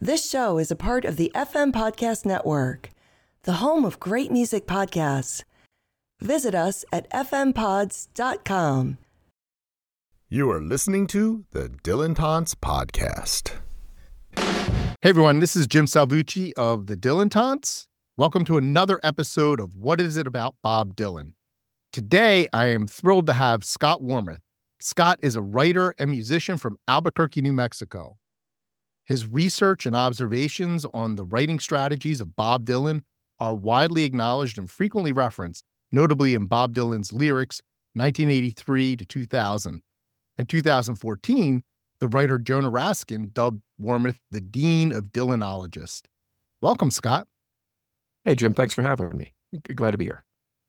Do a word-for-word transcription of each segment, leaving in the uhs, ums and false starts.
This show is a part of the F M Podcast Network, the home of great music podcasts. Visit us at f m pods dot com. You are listening to the Dylan Taunts Podcast. Hey everyone, this is Jim Salvucci of the Dylan Taunts. Welcome to another episode of What Is It About Bob Dylan? Today, I am thrilled to have Scott Warmoth. Scott is a writer and musician from Albuquerque, New Mexico. His research and observations on the writing strategies of Bob Dylan are widely acknowledged and frequently referenced, notably in Bob Dylan's lyrics, nineteen eighty-three to two thousand. In two thousand fourteen, the writer Jonah Raskin dubbed Warmoth the Dean of Dylanologists. Welcome, Scott. Hey, Jim, thanks for having me. Glad to be here.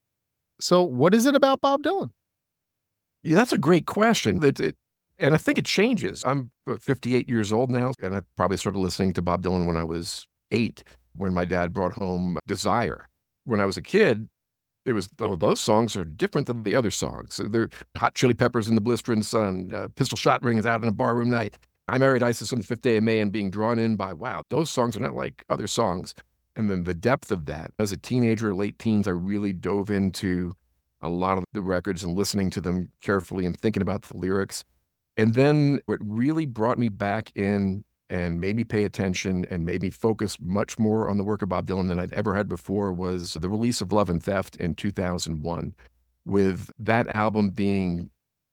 So what is it about Bob Dylan? Yeah, that's a great question. It, it, and I think it changes. I'm fifty-eight years old now, and I probably started listening to Bob Dylan when I was eight, when my dad brought home Desire. When I was a kid, it was, oh, those songs are different than the other songs. They're Hot Chili Peppers in the Blistering Sun, uh, Pistol Shot Ring is Out on a Barroom Night. I Married Isis on the fifth day of May, and being drawn in by, wow, those songs are not like other songs. And then the depth of that. As a teenager, late teens, I really dove into a lot of the records and listening to them carefully and thinking about the lyrics. And then what really brought me back in and made me pay attention and made me focus much more on the work of Bob Dylan than I'd ever had before was the release of Love and Theft in two thousand one, with that album being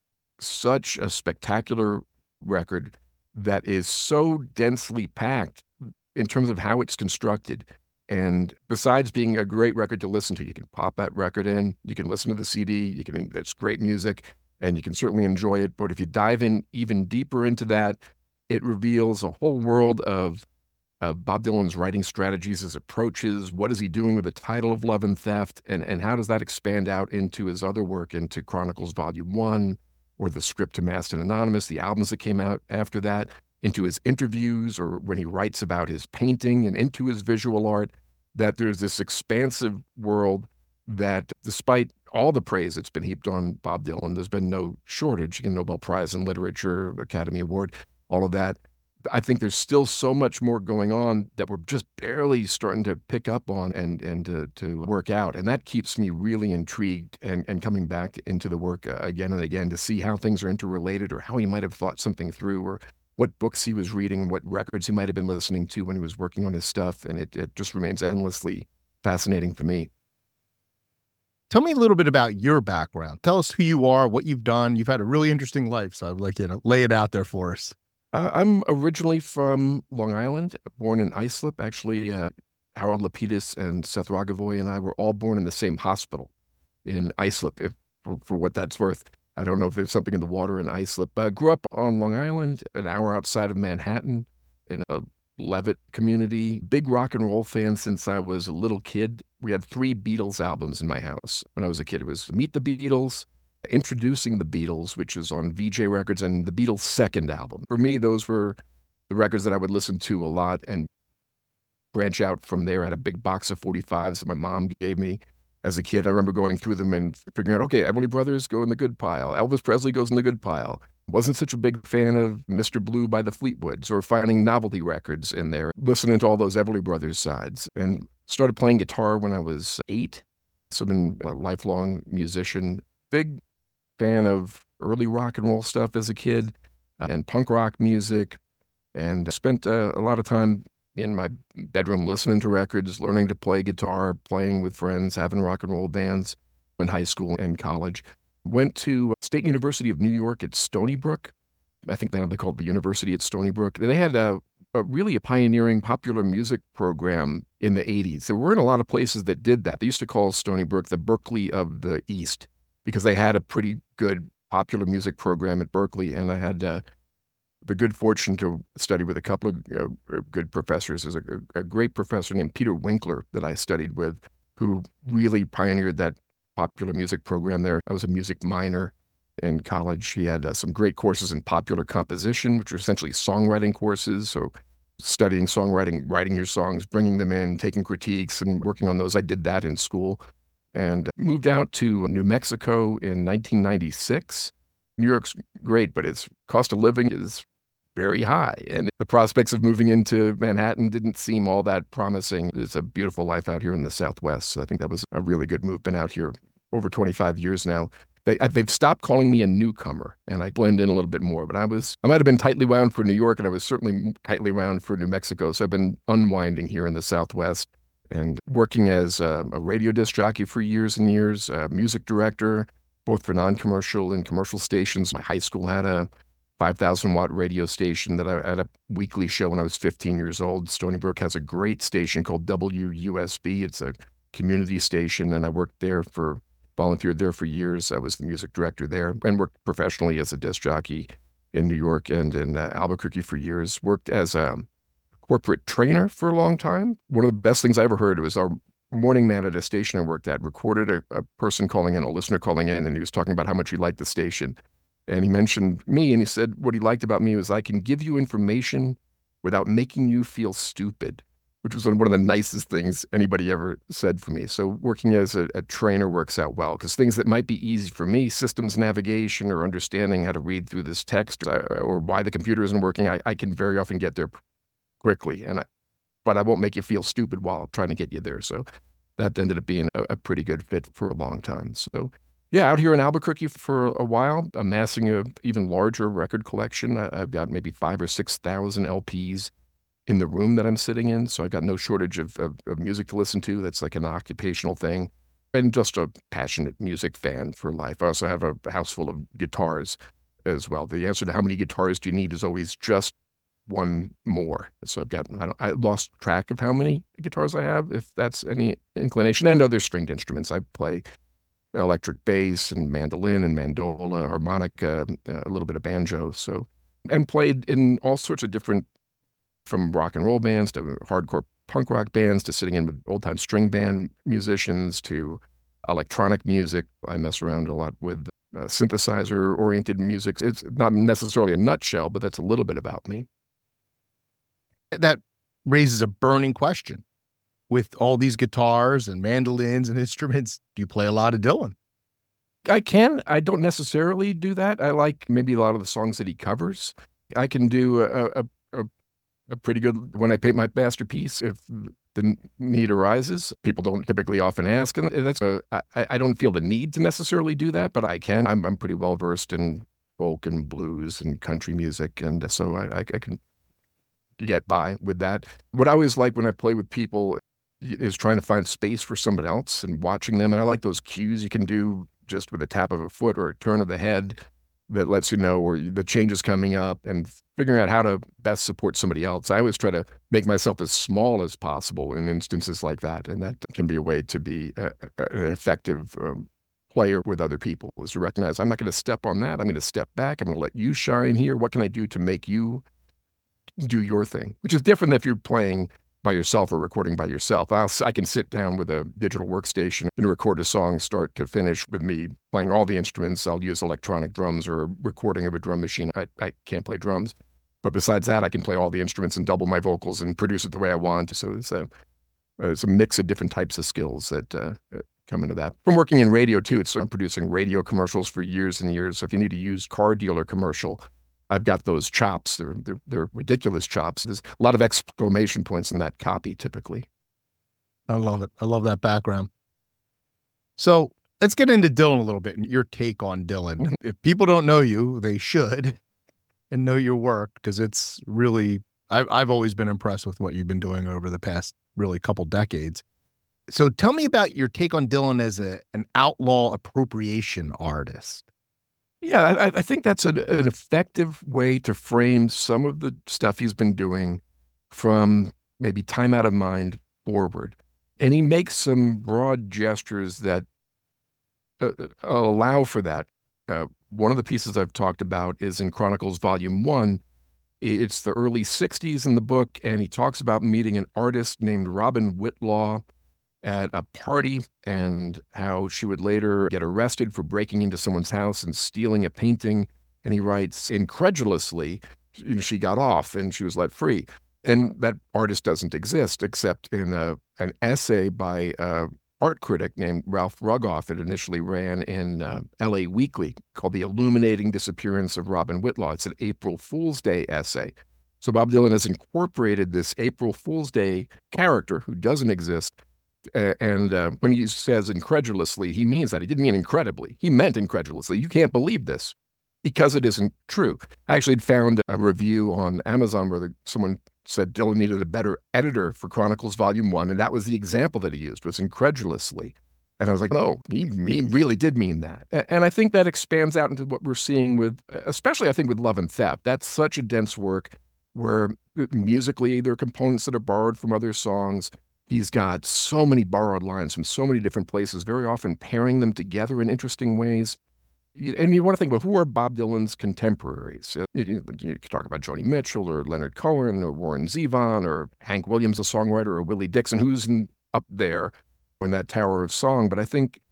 such a spectacular record that is so densely packed in terms of how it's constructed. And besides being a great record to listen to, you can pop that record in, you can listen to the C D, you can, it's great music, and you can certainly enjoy it. But if you dive in even deeper into that, it reveals a whole world of uh, Bob Dylan's writing strategies, his approaches, what is he doing with the title of Love and Theft, and, and how does that expand out into his other work, into Chronicles Volume one, or the script to Masked and Anonymous, the albums that came out after that, into his interviews, or when he writes about his painting and into his visual art, that there's this expansive world that, despite all the praise that's been heaped on Bob Dylan, there's been no shortage, you know, Nobel Prize in Literature, Academy Award, all of that. I think there's still so much more going on that we're just barely starting to pick up on and and to, to work out. And that keeps me really intrigued and, and coming back into the work uh, again and again to see how things are interrelated, or how he might have thought something through, or what books he was reading, what records he might have been listening to when he was working on his stuff. And it, it just remains endlessly fascinating for me. Tell me a little bit about your background. Tell us who you are, what you've done. You've had a really interesting life, so I'd like you to lay it out there for us. Uh, I'm originally from Long Island, born in Islip. Actually, uh, Harold Lapidus and Seth Rogavoy and I were all born in the same hospital in Islip, if, for, for what that's worth. I don't know if there's something in the water in Islip. But I grew up on Long Island, an hour outside of Manhattan, in a Levitt community. Big rock and roll fan since I was a little kid. We had three Beatles albums in my house when I was a kid. It was Meet the Beatles, Introducing the Beatles, which is on V J Records, and the Beatles' second album. For me, those were the records that I would listen to a lot and branch out from there. I had a big box of forty-fives that my mom gave me as a kid. I remember going through them and figuring out, okay, Everly Brothers go in the good pile. Elvis Presley goes in the good pile. Wasn't such a big fan of Mister Blue by the Fleetwoods, or finding novelty records in there, listening to all those Everly Brothers sides. And started playing guitar when I was eight. So I've been a lifelong musician. Big fan of early rock and roll stuff as a kid, uh, and punk rock music, and spent uh, a lot of time in my bedroom listening to records, learning to play guitar, playing with friends, having rock and roll bands in high school and college. Went to State University of New York at Stony Brook. I think now they call it the University at Stony Brook. They had a, a really a pioneering popular music program in the eighties. There weren't a lot of places that did that. They used to call Stony Brook the Berkeley of the East, because they had a pretty good popular music program at Berkeley. And I had uh, the good fortune to study with a couple of you know, good professors. There's a, a great professor named Peter Winkler that I studied with, who really pioneered that popular music program there. I was a music minor in college. He had uh, some great courses in popular composition, which are essentially songwriting courses. So studying songwriting, writing your songs, bringing them in, taking critiques and working on those. I did that in school. And moved out to New Mexico in nineteen ninety-six. New York's great, but its cost of living is very high. And the prospects of moving into Manhattan didn't seem all that promising. It's a beautiful life out here in the Southwest. So I think that was a really good move. Been out here over twenty-five years now. They, they've stopped calling me a newcomer, and I blend in a little bit more. But I was, I might have been tightly wound for New York, and I was certainly tightly wound for New Mexico. So I've been unwinding here in the Southwest and working as a, a radio disc jockey for years and years, a music director, both for non-commercial and commercial stations. My high school had a five thousand watt radio station that I had a weekly show when I was fifteen years old. Stony Brook has a great station called W U S B. It's a community station, and I worked there for, volunteered there for years. I was the music director there and worked professionally as a disc jockey in New York and in uh, Albuquerque for years. Worked as a corporate trainer for a long time. One of the best things I ever heard was our morning man at a station I worked at recorded a, a person calling in, a listener calling in, and he was talking about how much he liked the station. And he mentioned me, and he said what he liked about me was I can give you information without making you feel stupid, which was one of the nicest things anybody ever said for me. So working as a, a trainer works out well, because things that might be easy for me, systems navigation or understanding how to read through this text or, or why the computer isn't working, I, I can very often get there quickly. And I, but I won't make you feel stupid while trying to get you there. So that ended up being a, a pretty good fit for a long time. So yeah, out here in Albuquerque for a while, amassing a even larger record collection. I, I've got maybe five or six thousand L Ps in the room that I'm sitting in. So I've got no shortage of, of, of music to listen to. That's like an occupational thing. And just a passionate music fan for life. I also have a house full of guitars as well. The answer to how many guitars do you need is always just one more. So I've got, I, don't, I lost track of how many guitars I have, if that's any inclination, and other stringed instruments. I play electric bass and mandolin and mandola, harmonica, a little bit of banjo. So, and played in all sorts of different, from rock and roll bands to hardcore punk rock bands to sitting in with old time string band musicians to electronic music. I mess around a lot with uh, synthesizer oriented music. It's not necessarily a nutshell, but that's a little bit about me. That raises a burning question. With all these guitars and mandolins and instruments, do you play a lot of Dylan? I can. I don't necessarily do that. I like maybe a lot of the songs that he covers. I can do a, a, a, a pretty good, when I paint my masterpiece, if the need arises. People don't typically often ask, and that's a, I, I don't feel the need to necessarily do that, but I can. I'm, I'm pretty well versed in folk and blues and country music, and so I, I, I can get by with that. What I always like when I play with people is trying to find space for somebody else and watching them. And I like those cues you can do just with a tap of a foot or a turn of the head that lets you know where the change is coming up and figuring out how to best support somebody else. I always try to make myself as small as possible in instances like that. And that can be a way to be a, a, an effective um, player with other people, is to recognize I'm not going to step on that. I'm going to step back. I'm going to let you shine here. What can I do to make you do your thing? Which is different if you're playing by yourself or recording by yourself. I'll, I can sit down with a digital workstation and record a song start to finish with me playing all the instruments. I'll use electronic drums or a recording of a drum machine. I, I can't play drums. But besides that, I can play all the instruments and double my vocals and produce it the way I want. So it's a, it's a mix of different types of skills that uh, come into that. From working in radio too, it's I'm producing radio commercials for years and years. So if you need a used car dealer commercial, I've got those chops. They're, they're, they're ridiculous chops. There's a lot of exclamation points in that copy typically. I love it. I love that background. So let's get into Dylan a little bit and your take on Dylan. If people don't know you, they should, and know your work, because it's really, I've, I've always been impressed with what you've been doing over the past really couple decades. So tell me about your take on Dylan as a, an outlaw appropriation artist. Yeah, I, I think that's an, an effective way to frame some of the stuff he's been doing from maybe Time Out of Mind forward. And he makes some broad gestures that uh, allow for that. Uh, one of the pieces I've talked about is in Chronicles Volume one. It's the early sixties in the book, and he talks about meeting an artist named Robin Whitlaw at a party and how she would later get arrested for breaking into someone's house and stealing a painting. And he writes, incredulously, she got off and she was let free. And that artist doesn't exist except in a, an essay by uh, art critic named Ralph Rugoff. It initially ran in uh, L A Weekly, called The Illuminating Disappearance of Robin Whitlaw. It's an April Fool's Day essay. So Bob Dylan has incorporated this April Fool's Day character who doesn't exist. Uh, and uh, when he says incredulously, he means that. He didn't mean incredibly. He meant incredulously. You can't believe this because it isn't true. I actually had found a review on Amazon where the, someone said Dylan needed a better editor for Chronicles Volume one, and that was the example that he used, was incredulously. And I was like, no, he, he really did mean that. And I think that expands out into what we're seeing with, especially I think with Love and Theft. That's such a dense work where musically there are components that are borrowed from other songs. He's got so many borrowed lines from so many different places, very often pairing them together in interesting ways. And you want to think about who are Bob Dylan's contemporaries. You, you, you could talk about Joni Mitchell or Leonard Cohen or Warren Zevon or Hank Williams, a songwriter, or Willie Dixon, who's in, up there in that tower of song. But I think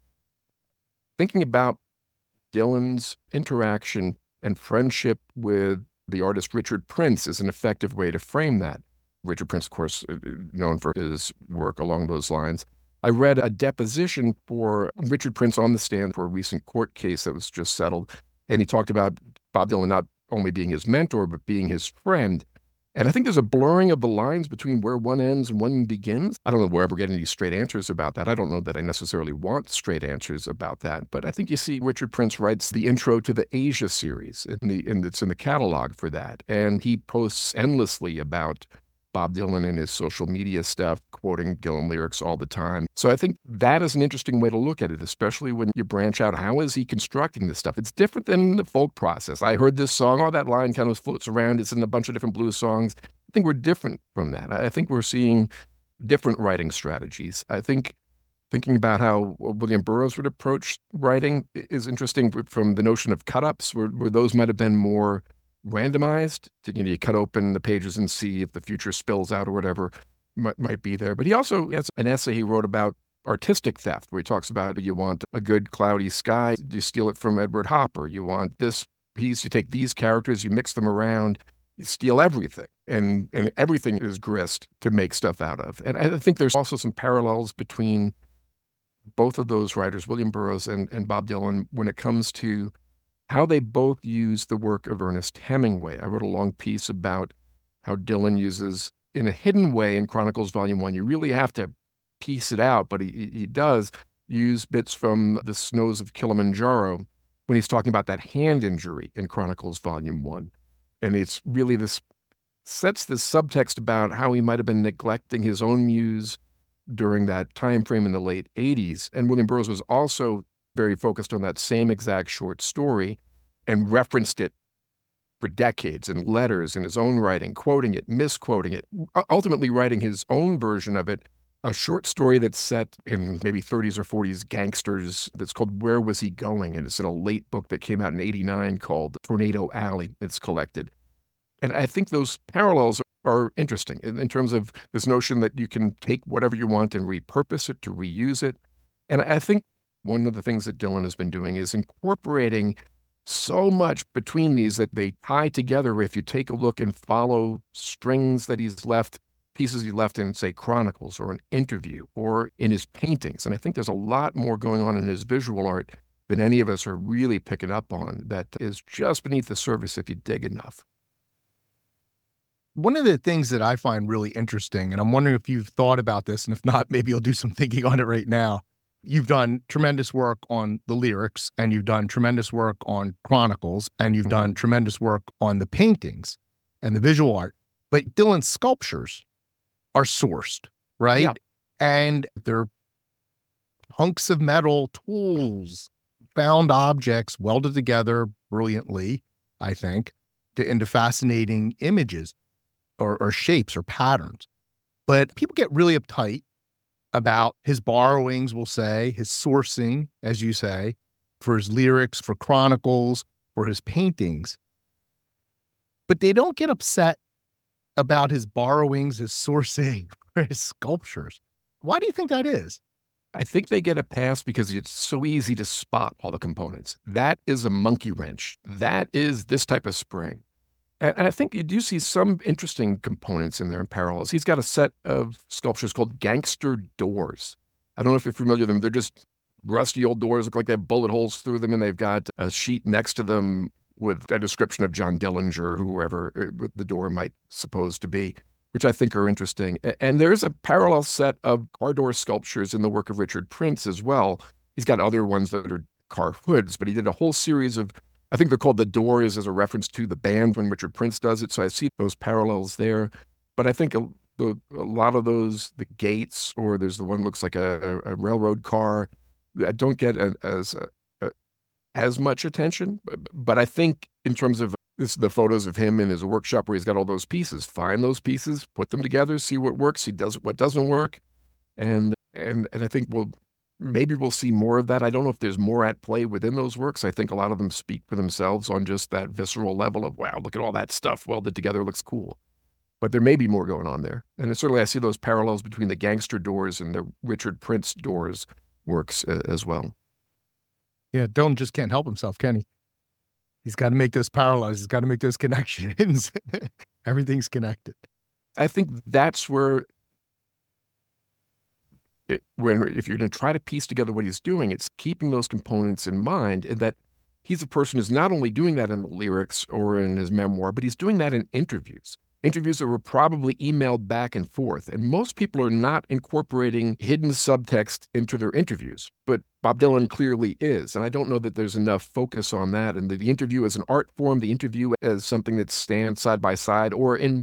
thinking about Dylan's interaction and friendship with the artist Richard Prince is an effective way to frame that. Richard Prince, of course, known for his work along those lines. I read a deposition for Richard Prince on the stand for a recent court case that was just settled. And he talked about Bob Dylan not only being his mentor, but being his friend. And I think there's a blurring of the lines between where one ends and one begins. I don't know where we're getting any straight answers about that. I don't know that I necessarily want straight answers about that. But I think you see Richard Prince writes the intro to the Asia series, in the, and it's in the catalog for that. And he posts endlessly about Bob Dylan and his social media stuff, quoting Dylan lyrics all the time. So I think that is an interesting way to look at it, especially when you branch out. How is he constructing this stuff? It's different than the folk process. I heard this song, oh, that line kind of floats around. It's in a bunch of different blues songs. I think we're different from that. I think we're seeing different writing strategies. I think thinking about how William Burroughs would approach writing is interesting from the notion of cut-ups, where, where those might have been more randomized. To, you know, you cut open the pages and see if the future spills out or whatever might, might be there. But he also has an essay he wrote about artistic theft, where he talks about you want a good cloudy sky, you steal it from Edward Hopper. You want this piece, you take these characters, you mix them around, you steal everything. And, and everything is grist to make stuff out of. And I think there's also some parallels between both of those writers, William Burroughs and, and Bob Dylan, when it comes to how they both use the work of Ernest Hemingway. I wrote a long piece about how Dylan uses, in a hidden way in Chronicles Volume one, you really have to piece it out, but he, he does use bits from the snows of Kilimanjaro when he's talking about that hand injury in Chronicles Volume one. And it's really this, sets this subtext about how he might have been neglecting his own muse during that time frame in the late eighties. And William Burroughs was also very focused on that same exact short story and referenced it for decades in letters, in his own writing, quoting it, misquoting it, ultimately writing his own version of it, a short story that's set in maybe thirties or forties gangsters that's called Where Was He Going? And it's in a late book that came out in eighty-nine called Tornado Alley. It's collected. And I think those parallels are interesting in, in terms of this notion that you can take whatever you want and repurpose it to reuse it. And I think one of the things that Dylan has been doing is incorporating so much between these that they tie together. If you take a look and follow strings that he's left, pieces he left in, say, Chronicles or an interview or in his paintings. And I think there's a lot more going on in his visual art than any of us are really picking up on that is just beneath the surface if you dig enough. One of the things that I find really interesting, and I'm wondering if you've thought about this, and if not, maybe you'll do some thinking on it right now. You've done tremendous work on the lyrics, and you've done tremendous work on Chronicles, and you've done tremendous work on the paintings and the visual art. But Dylan's sculptures are sourced, right? Yeah. And they're hunks of metal, tools, found objects welded together brilliantly, I think, to, into fascinating images or, or shapes or patterns. But people get really uptight about his borrowings, we'll say, his sourcing, as you say, for his lyrics, for Chronicles, for his paintings. But they don't get upset about his borrowings, his sourcing, for his sculptures. Why do you think that is? I think they get a pass because it's so easy to spot all the components. That is a monkey wrench. That is this type of spring. And I think you do see some interesting components in there in parallels. He's got a set of sculptures called gangster doors. I don't know if you're familiar with them. They're just rusty old doors, look like they have bullet holes through them, and they've got a sheet next to them with a description of John Dillinger, whoever the door might suppose to be, which I think are interesting. And there's a parallel set of car door sculptures in the work of Richard Prince as well. He's got other ones that are car hoods, but he did a whole series of, I think they're called The Doors as a reference to the band when Richard Prince does it. So I see those parallels there. But I think a, a, a lot of those, the gates, or there's the one that looks like a, a railroad car, I don't get a, as a, a, as much attention. But, but I think in terms of this, the photos of him in his workshop where he's got all those pieces, find those pieces, put them together, see what works, he does what doesn't work. And, and, and I think we'll, maybe we'll see more of that. I don't know if there's more at play within those works. I think a lot of them speak for themselves on just that visceral level of, wow, look at all that stuff welded together, looks cool. But there may be more going on there. And certainly I see those parallels between the gangster doors and the Richard Prince doors works uh, as well. Yeah, Dylan just can't help himself, can he? He's got to make those parallels. He's got to make those connections. Everything's connected. I think that's where, it, when if you're going to try to piece together what he's doing, it's keeping those components in mind, and that he's a person who's not only doing that in the lyrics or in his memoir, but he's doing that in interviews. Interviews that were probably emailed back and forth. And most people are not incorporating hidden subtext into their interviews, but Bob Dylan clearly is. And I don't know that there's enough focus on that. And the, the interview as an art form, the interview as something that stands side by side or in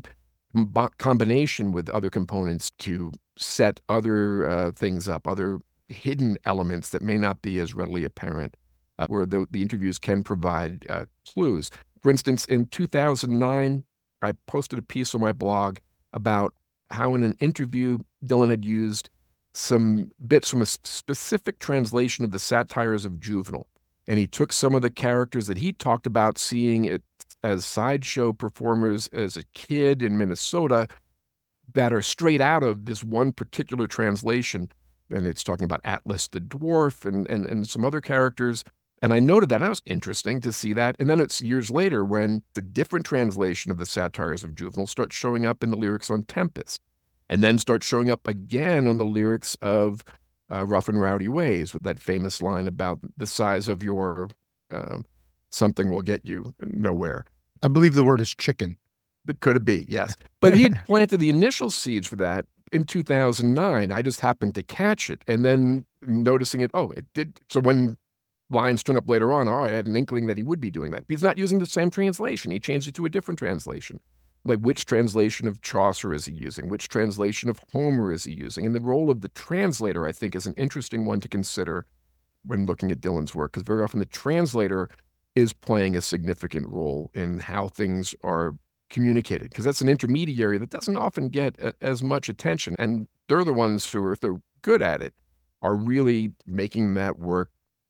combination with other components to set other uh, things up, other hidden elements that may not be as readily apparent, uh, where the, the interviews can provide uh, clues. For instance, in two thousand nine, I posted a piece on my blog about how in an interview, Dylan had used some bits from a specific translation of the satires of Juvenal. And he took some of the characters that he talked about seeing it as sideshow performers as a kid in Minnesota that are straight out of this one particular translation. And it's talking about Atlas the Dwarf and, and, and some other characters. And I noted that. That was interesting to see that. And then it's years later when the different translation of the satires of Juvenal starts showing up in the lyrics on Tempest, and then starts showing up again on the lyrics of uh, Rough and Rowdy Ways, with that famous line about the size of your uh, something will get you nowhere. I believe the word is chicken. It could be, yes. But he had planted the initial seeds for that in two thousand nine. I just happened to catch it. And then noticing it, oh, it did. So when lines turn up later on, oh, I had an inkling that he would be doing that. He's not using the same translation. He changed it to a different translation. Like, which translation of Chaucer is he using? Which translation of Homer is he using? And the role of the translator, I think, is an interesting one to consider when looking at Dylan's work, because very often the translator is playing a significant role in how things are communicated, because that's an intermediary that doesn't often get a, as much attention. And they're the ones who, if they're good at it, are really making that work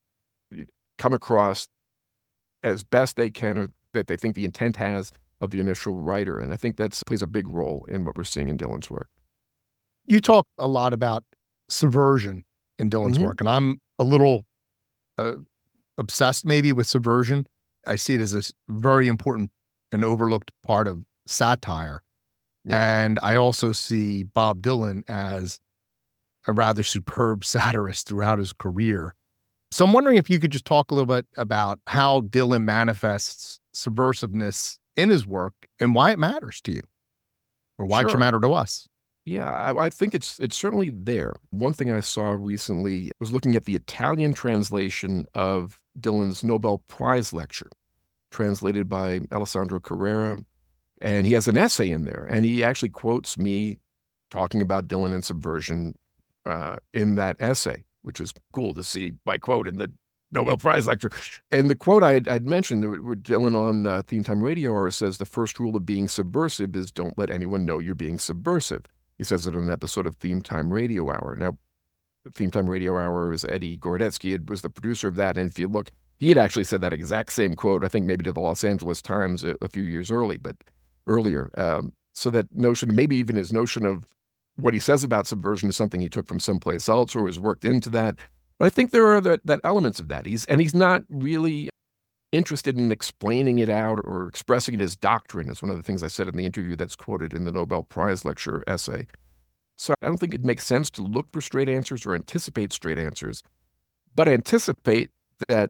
come across as best they can, or that they think the intent has of the initial writer. And I think that plays a big role in what we're seeing in Dylan's work. You talk a lot about subversion in Dylan's Mhm. work, and I'm a little uh, obsessed maybe with subversion. I see it as a s- very important and overlooked part of satire. And I also see Bob Dylan as a rather superb satirist throughout his career. So I'm wondering if you could just talk a little bit about how Dylan manifests subversiveness in his work and why it matters to you, or why it should Sure. matter to us. Yeah, I, I think it's it's certainly there. One thing I saw recently was looking at the Italian translation of Dylan's Nobel Prize lecture, translated by Alessandro Carrera. And he has an essay in there, and he actually quotes me talking about Dylan and subversion uh, in that essay, which was cool to see my quote in the Nobel Prize lecture. And the quote I had I'd mentioned, where Dylan on uh, Theme Time Radio Hour says, the first rule of being subversive is don't let anyone know you're being subversive. He says it in an episode of Theme Time Radio Hour. Now, Theme Time Radio Hour is Eddie Gorodetsky, was the producer of that. And if you look, he had actually said that exact same quote, I think maybe to the Los Angeles Times a, a few years early, but earlier. Um, so that notion, maybe even his notion of what he says about subversion is something he took from someplace else or was worked into that. But I think there are that, that elements of that. He's and he's not really interested in explaining it out or expressing it as doctrine. It's one of the things I said in the interview that's quoted in the Nobel Prize lecture essay. So I don't think it makes sense to look for straight answers or anticipate straight answers, but anticipate that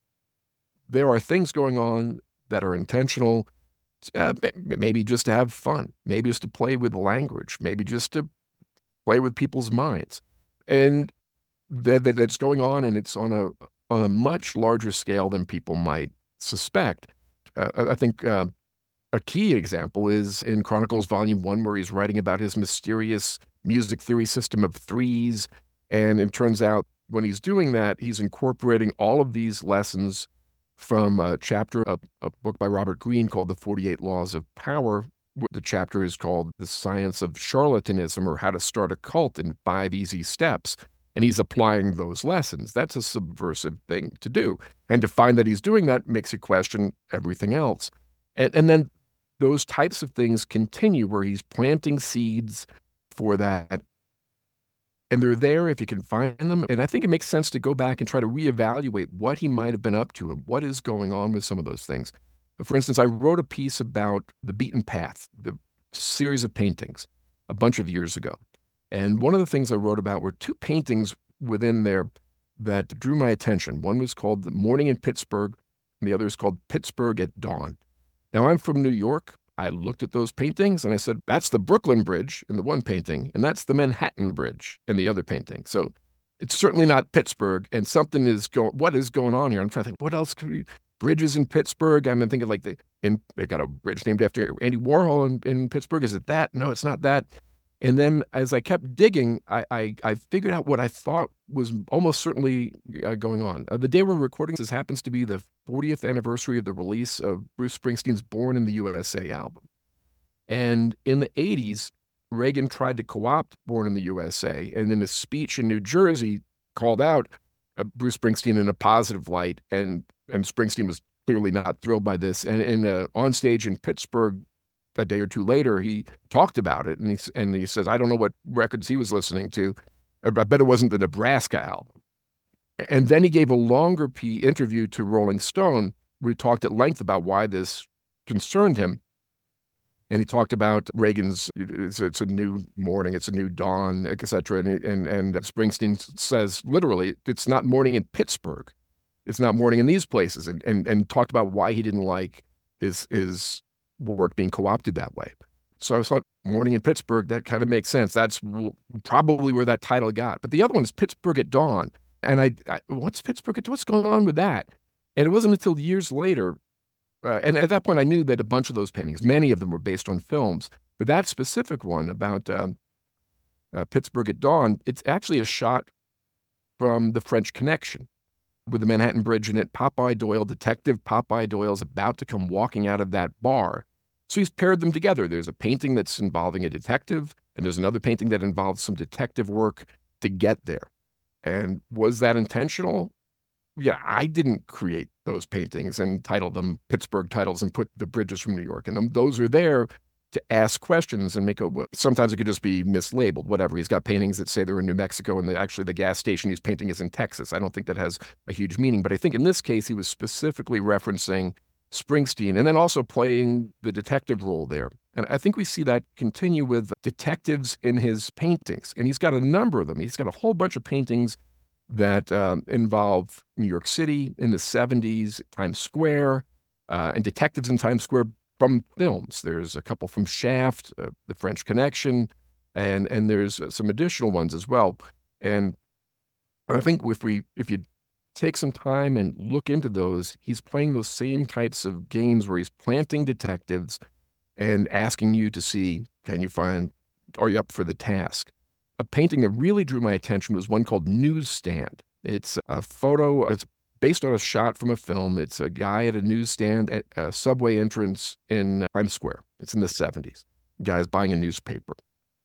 there are things going on that are intentional, uh, maybe just to have fun, maybe just to play with language, maybe just to play with people's minds. And that, that that's going on, and it's on a on a much larger scale than people might suspect. Uh, I think uh, a key example is in Chronicles Volume One, where he's writing about his mysterious music theory system of threes. And it turns out when he's doing that, he's incorporating all of these lessons from a chapter of a book by Robert Greene called The forty-eight Laws of Power. The chapter is called The Science of Charlatanism, or How to Start a Cult in Five Easy Steps. And he's applying those lessons. That's a subversive thing to do. And to find that he's doing that makes you question everything else. And, and then those types of things continue where he's planting seeds for that. And they're there if you can find them. And I think it makes sense to go back and try to reevaluate what he might have been up to and what is going on with some of those things. For instance, I wrote a piece about The Beaten Path, the series of paintings, a bunch of years ago. And one of the things I wrote about were two paintings within there that drew my attention. One was called The Morning in Pittsburgh, and the other is called Pittsburgh at Dawn. Now, I'm from New York. I looked at those paintings and I said, that's the Brooklyn Bridge in the one painting, and that's the Manhattan Bridge in the other painting. So it's certainly not Pittsburgh, and something is going, what is going on here? I'm trying to think, what else could we, bridges in Pittsburgh? I'm thinking like the, in, they got a bridge named after Andy Warhol in, in Pittsburgh. Is it that? No, it's not that. And then as I kept digging, I, I, I figured out what I thought was almost certainly uh, going on. Uh, the day we're recording this happens to be the fortieth anniversary of the release of Bruce Springsteen's Born in the U S A album. And in the eighties, Reagan tried to co-opt Born in the U S A, and in a speech in New Jersey called out uh, Bruce Springsteen in a positive light, and, and Springsteen was clearly not thrilled by this. And, and uh, on stage in Pittsburgh, a day or two later, he talked about it, and he, and he says, I don't know what records he was listening to. I bet it wasn't the Nebraska album. And then he gave a longer p- interview to Rolling Stone, where he talked at length about why this concerned him. And he talked about Reagan's, it's, it's a new morning, it's a new dawn, et cetera. And, and, and Springsteen says, literally, it's not morning in Pittsburgh. It's not morning in these places. And, and, and talked about why he didn't like his, his work being co-opted that way. So I thought, Morning in Pittsburgh, that kind of makes sense. That's probably where that title got. But the other one is Pittsburgh at Dawn. And I, I what's Pittsburgh at, what's going on with that? And it wasn't until years later, uh, and at that point I knew that a bunch of those paintings, many of them were based on films, but that specific one about um, uh, Pittsburgh at Dawn, it's actually a shot from The French Connection with the Manhattan Bridge in it. Popeye Doyle, Detective Popeye Doyle, is about to come walking out of that bar. So he's paired them together. There's a painting that's involving a detective, and there's another painting that involves some detective work to get there. And was that intentional? Yeah, I didn't create those paintings and title them Pittsburgh titles and put the bridges from New York in them. Those are there to ask questions and make a, sometimes it could just be mislabeled, whatever. He's got paintings that say they're in New Mexico, and the, actually the gas station he's painting is in Texas. I don't think that has a huge meaning, but I think in this case, he was specifically referencing Springsteen and then also playing the detective role there. And I think we see that continue with detectives in his paintings. And he's got a number of them. He's got a whole bunch of paintings that um, involve New York City in the seventies, Times Square, uh, and detectives in Times Square from films. There's a couple from Shaft, uh, The French Connection, and and there's uh, some additional ones as well. And I think if we if you take some time and look into those, he's playing those same types of games where he's planting detectives and asking you to see, can you find, are you up for the task? A painting that really drew my attention was one called Newsstand. It's a photo, it's based on a shot from a film. It's a guy at a newsstand at a subway entrance in Times Square. It's in the seventies. The guy's buying a newspaper.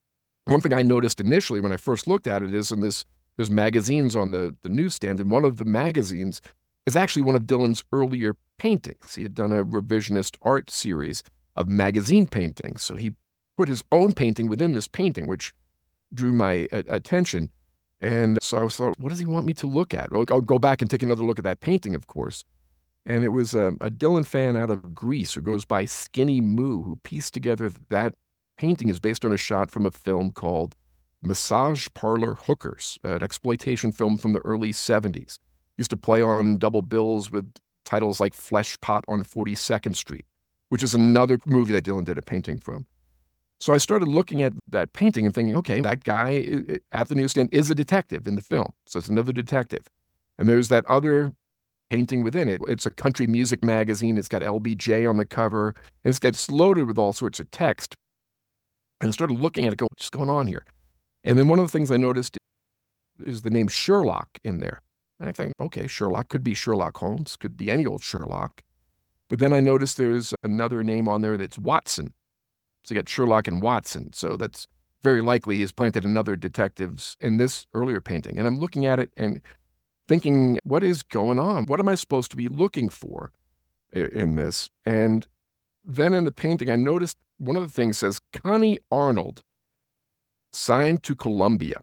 One thing I noticed initially when I first looked at it is in this, there's magazines on the, the newsstand, and one of the magazines is actually one of Dylan's earlier paintings. He had done a revisionist art series of magazine paintings. So he put his own painting within this painting, which drew my uh, attention. And so I thought, what does he want me to look at? I'll, I'll go back and take another look at that painting, of course. And it was a, a Dylan fan out of Greece who goes by Skinny Moo, who pieced together that painting is based on a shot from a film called Massage Parlor Hookers, an exploitation film from the early seventies. Used to play on double bills with titles like Flesh Pot on forty-second Street, which is another movie that Dylan did a painting from. So I started looking at that painting and thinking, okay, that guy at the newsstand is a detective in the film. So it's another detective. And there's that other painting within it. It's a country music magazine. It's got L B J on the cover. And it's, it's loaded with all sorts of text. And I started looking at it, going, what's going on here? And then one of the things I noticed is the name Sherlock in there. And I think, okay, Sherlock could be Sherlock Holmes, could be any old Sherlock. But then I noticed there's another name on there that's Watson. So you got Sherlock and Watson. So that's very likely he's planted another detectives in this earlier painting. And I'm looking at it and thinking, what is going on? What am I supposed to be looking for in this? And then in the painting, I noticed one of the things says, Connie Arnold, signed to Columbia.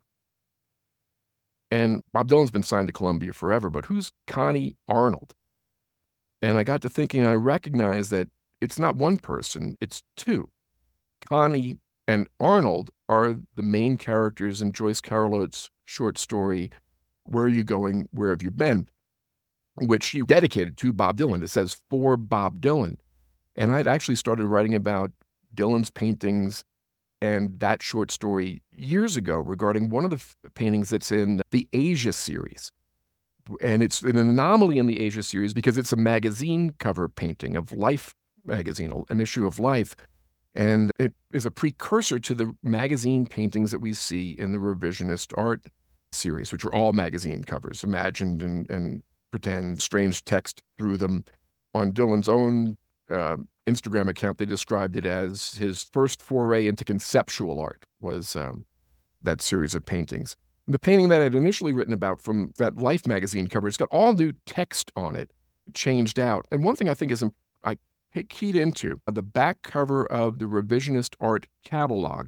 And Bob Dylan's been signed to Columbia forever, but who's Connie Arnold? And I got to thinking, I recognized that it's not one person, it's two. Connie and Arnold are the main characters in Joyce Carol Oates' short story, Where Are You Going, Where Have You Been?, which she dedicated to Bob Dylan. It says, for Bob Dylan. And I'd actually started writing about Dylan's paintings and that short story years ago regarding one of the f- paintings that's in the Asia series. And it's an anomaly in the Asia series because it's a magazine cover painting of Life magazine, an issue of Life. And it is a precursor to the magazine paintings that we see in the revisionist art series, which are all magazine covers, imagined and, and pretend, strange text through them. On Dylan's own uh, Instagram account, they described it as his first foray into conceptual art was um, that series of paintings. The painting that I'd initially written about from that Life magazine cover, it's got all new text on it, changed out. And one thing I think is I keyed into, the back cover of the revisionist art catalog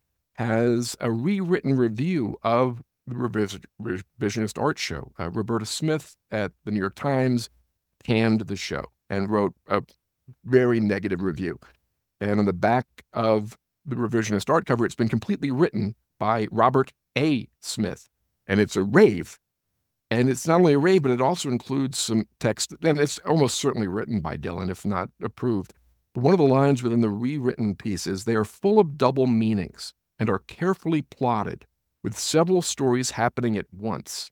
has a rewritten review of the revis- revisionist art show. Uh, Roberta Smith at the New York Times panned the show and wrote a very negative review. And on the back of the revisionist art cover, it's been completely written by Robert A. Smith. And it's a rave. And it's not only a rave, but it also includes some text, and it's almost certainly written by Dylan, if not approved. But one of the lines within the rewritten piece is, they are full of double meanings and are carefully plotted with several stories happening at once.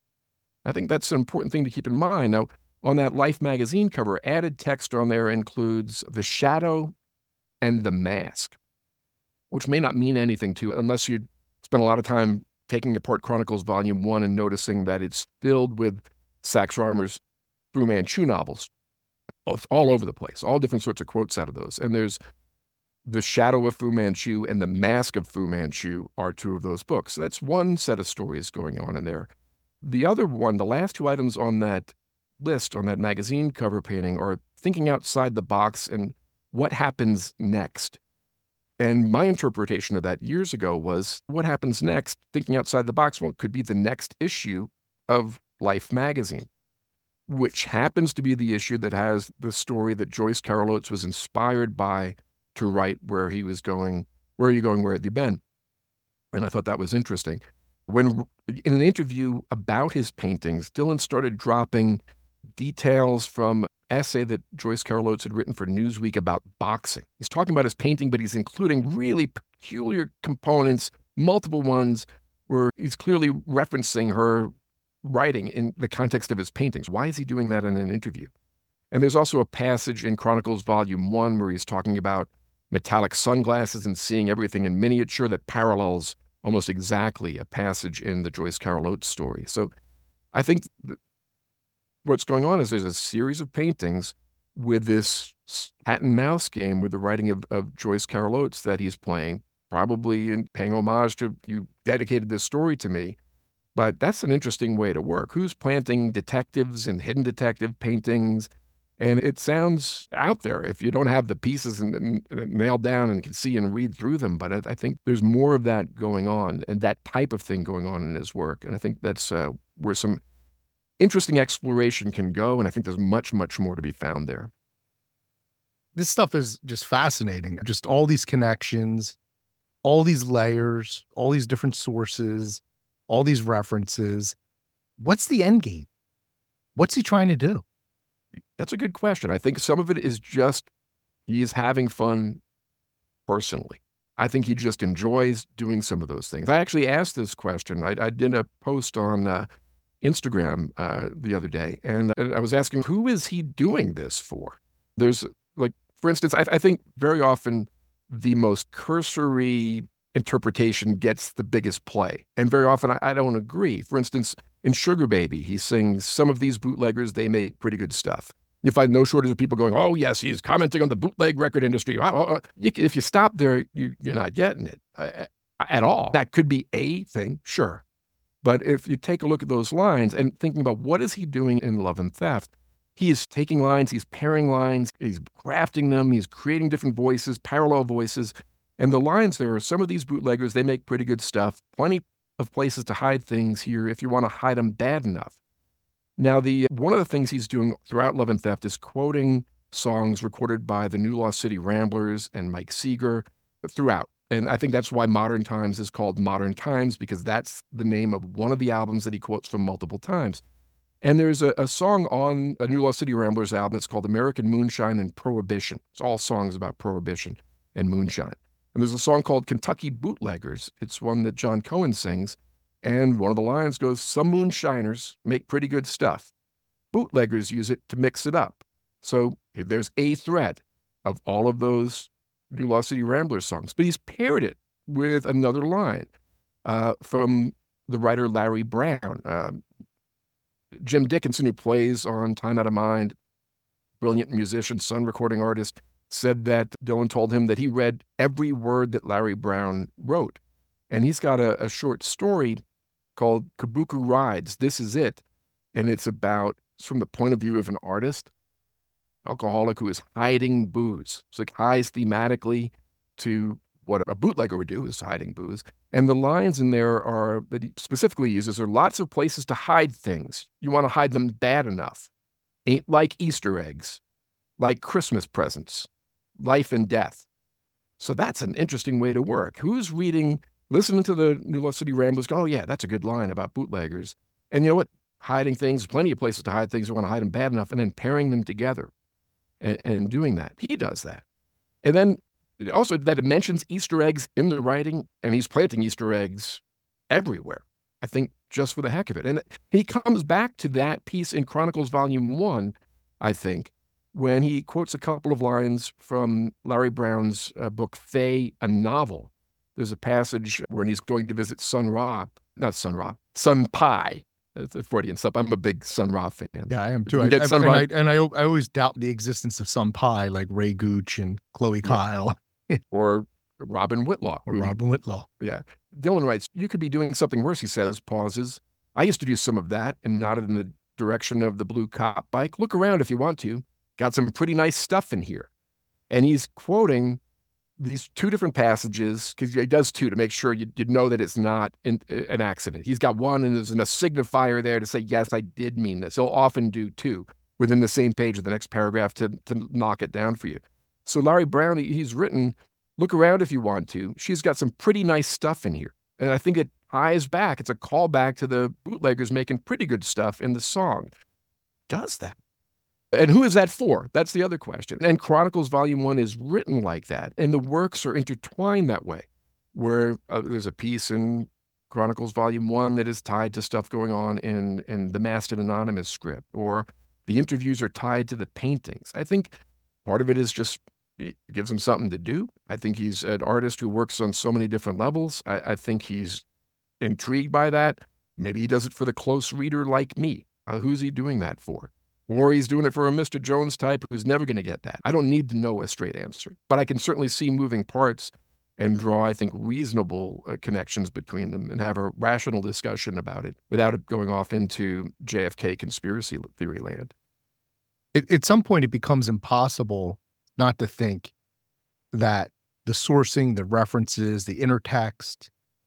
I think that's an important thing to keep in mind. Now, on that Life magazine cover, added text on there includes the shadow and the mask, which may not mean anything to you unless you spend a lot of time taking apart Chronicles Volume one and noticing that it's filled with Sax Rohmer's Fu Manchu novels, all over the place, all different sorts of quotes out of those. And there's The Shadow of Fu Manchu and The Mask of Fu Manchu are two of those books. So that's one set of stories going on in there. The other one, the last two items on that list, on that magazine cover painting, are thinking outside the box and what happens next. And my interpretation of that years ago was, what happens next, thinking outside the box, well, it could be the next issue of Life magazine, which happens to be the issue that has the story that Joyce Carol Oates was inspired by to write Where He Was Going, Where Are You Going, Where Have You Been? And I thought that was interesting. When, in an interview about his paintings, Dylan started dropping details from essay that Joyce Carol Oates had written for Newsweek about boxing. He's talking about his painting, but he's including really peculiar components, multiple ones, where he's clearly referencing her writing in the context of his paintings. Why is he doing that in an interview? And there's also a passage in Chronicles Volume one where he's talking about metallic sunglasses and seeing everything in miniature that parallels almost exactly a passage in the Joyce Carol Oates story. So I think th- what's going on is there's a series of paintings with this cat and mouse game with the writing of, of Joyce Carol Oates that he's playing, probably in paying homage to, you dedicated this story to me. But that's an interesting way to work. Who's planting detectives and hidden detective paintings? And it sounds out there if you don't have the pieces and, and, and nailed down and can see and read through them. But I, I think there's more of that going on and that type of thing going on in his work. And I think that's uh, where some interesting exploration can go. And I think there's much, much more to be found there. This stuff is just fascinating. Just all these connections. all these layers, all these different sources, all these references. What's the end game? What's he trying to do? That's a good question. I think some of it is just he is having fun personally. I think he just enjoys doing some of those things. I actually asked this question. I, I did a post on uh, Instagram uh, the other day, and I was asking, who is he doing this for? There's like, for instance, I, I think very often the most cursory interpretation gets the biggest play. And very often I, I don't agree. For instance, in Sugar Baby, he sings, some of these bootleggers, they make pretty good stuff. You find no shortage of people going, oh, yes, he's commenting on the bootleg record industry. If you stop there, you, you're not getting it uh, at all. That could be a thing, sure. But if you take a look at those lines and thinking about what is he doing in Love and Theft, he is taking lines, he's pairing lines, he's crafting them, he's creating different voices, parallel voices. And the lines there are, some of these bootleggers, they make pretty good stuff. Plenty of places to hide things here if you want to hide them bad enough. Now, the one of the things he's doing throughout Love and Theft is quoting songs recorded by the New Lost City Ramblers and Mike Seeger throughout. And I think that's why Modern Times is called Modern Times, because that's the name of one of the albums that he quotes from multiple times. And there's a, a song on a New Lost City Ramblers album that's called American Moonshine and Prohibition. It's all songs about prohibition and moonshine. And there's a song called Kentucky Bootleggers. It's one that John Cohen sings. And one of the lines goes, some moonshiners make pretty good stuff. Bootleggers use it to mix it up. So there's a thread of all of those New Lost City Ramblers songs. But he's paired it with another line uh, from the writer Larry Brown. Uh, Jim Dickinson, who plays on Time Out of Mind, brilliant musician, son recording artist, said that Dylan told him that he read every word that Larry Brown wrote. And he's got a, a short story called Kabuki Rides, This Is It. And it's about, it's from the point of view of an artist, alcoholic who is hiding booze. So it ties thematically to what a bootlegger would do, is hiding booze. And the lines in there are, that he specifically uses, are lots of places to hide things. You want to hide them bad enough. Ain't like Easter eggs, like Christmas presents, life and death. So that's an interesting way to work. Who's reading, listening to the New Lost City Ramblers, go, oh yeah, that's a good line about bootleggers. And you know what? Hiding things, plenty of places to hide things. You want to hide them bad enough, and then pairing them together and, and doing that. He does that. And then also that it mentions Easter eggs in the writing, and he's planting Easter eggs everywhere, I think, just for the heck of it. And he comes back to that piece in Chronicles Volume one, I think, when he quotes a couple of lines from Larry Brown's uh, book, Faye, a Novel. There's a passage when he's going to visit Sun Ra, not Sun Ra, Sun Pi. It's a Freudian stuff. I'm a big Sun Ra fan. Yeah, I am too. I, I, and I, and I, I always doubt the existence of Sun Pi, like Ray Gooch and Chloe Kyle. Or Robin Whitlaw. Or Robin Whitlaw. Yeah. Dylan writes, you could be doing something worse, he says, pauses. I used to do some of that and nodded in the direction of the blue cop bike. Look around if you want to. Got some pretty nice stuff in here. And he's quoting these two different passages, because he does two to make sure you, you know that it's not in, an accident. He's got one and there's a signifier there to say, yes, I did mean this. He'll often do two within the same page of the next paragraph to, to knock it down for you. So Larry Brown, he's written, look around if you want to. She's got some pretty nice stuff in here. And I think it ties back. It's a callback to the bootleggers making pretty good stuff in the song. Does that? And who is that for? That's the other question. And Chronicles Volume one is written like that. And the works are intertwined that way, where uh, there's a piece in Chronicles Volume one that is tied to stuff going on in, in the Masted Anonymous script, or the interviews are tied to the paintings. I think part of it is just, it gives him something to do. I think he's an artist who works on so many different levels. I, I think he's intrigued by that. Maybe he does it for the close reader like me. Uh, who's he doing that for? Or he's doing it for a Mister Jones type who's never going to get that. I don't need to know a straight answer, but I can certainly see moving parts and draw, I think, reasonable uh, connections between them and have a rational discussion about it without it going off into J F K conspiracy theory land. It, at some point, it becomes impossible not to think that the sourcing, the references, the intertext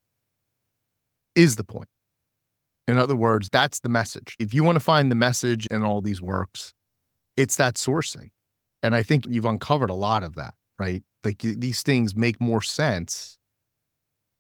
is the point. In other words, that's the message. If you want to find the message in all these works, it's that sourcing. And I think you've uncovered a lot of that, right? Like these things make more sense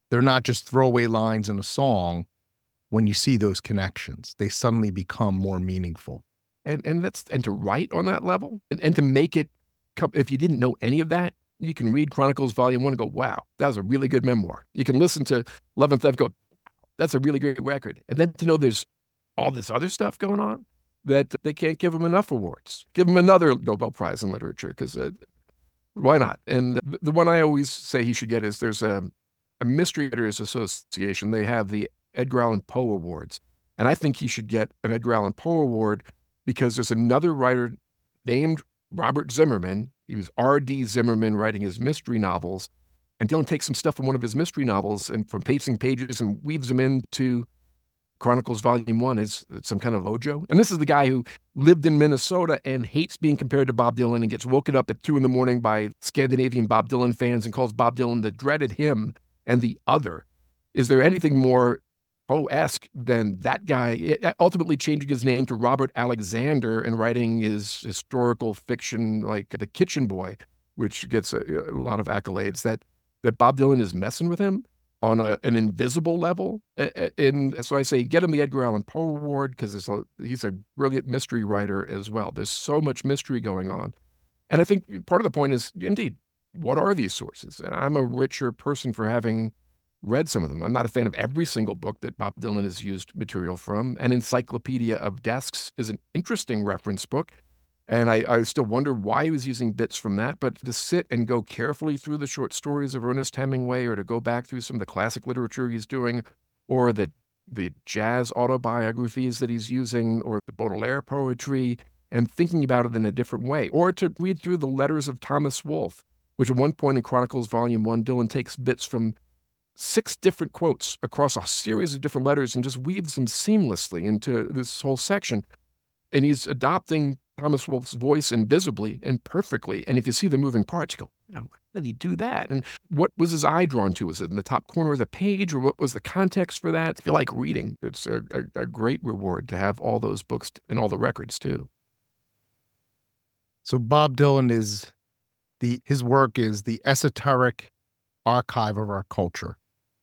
They're not just throwaway lines in a song. When you see those connections, they suddenly become more meaningful. And and that's and to write on that level and, and to make it come, if you didn't know any of that, you can read Chronicles Volume One and go, wow, that was a really good memoir. You can listen to eleventh Eve, go, that's a really great record. And then to know there's all this other stuff going on, that they can't give him enough awards. Give him another Nobel Prize in Literature, because uh, why not? And the, the one I always say he should get is there's a, a Mystery Writers Association. They have the Edgar Allan Poe Awards. And I think he should get an Edgar Allan Poe Award because there's another writer named Robert Zimmerman. He was R D Zimmerman writing his mystery novels. And Dylan takes some stuff from one of his mystery novels and from pacing pages and weaves them into Chronicles Volume One as some kind of Ojo. And this is the guy who lived in Minnesota and hates being compared to Bob Dylan and gets woken up at two in the morning by Scandinavian Bob Dylan fans and calls Bob Dylan the dreaded him and the other. Is there anything more Poe-esque than that guy it ultimately changing his name to Robert Alexander and writing his historical fiction like The Kitchen Boy, which gets a, a lot of accolades, that that Bob Dylan is messing with him on a, an invisible level. And so I say, get him the Edgar Allan Poe Award because he's a brilliant mystery writer as well. There's so much mystery going on. And I think part of the point is, indeed, what are these sources? And I'm a richer person for having read some of them. I'm not a fan of every single book that Bob Dylan has used material from. An Encyclopedia of Desks is an interesting reference book. And I, I still wonder why he was using bits from that, but to sit and go carefully through the short stories of Ernest Hemingway, or to go back through some of the classic literature he's doing, or the the jazz autobiographies that he's using, or the Baudelaire poetry, and thinking about it in a different way, or to read through the letters of Thomas Wolfe, which at one point in Chronicles Volume One, Dylan takes bits from six different quotes across a series of different letters and just weaves them seamlessly into this whole section. And he's adopting Thomas Wolfe's voice invisibly and perfectly. And if you see the moving parts, you go, no, how did he do that? And what was his eye drawn to? Was it in the top corner of the page, or what was the context for that? If you like reading, it's a, a, a great reward to have all those books and all the records too. So Bob Dylan is the, his work is the esoteric archive of our culture.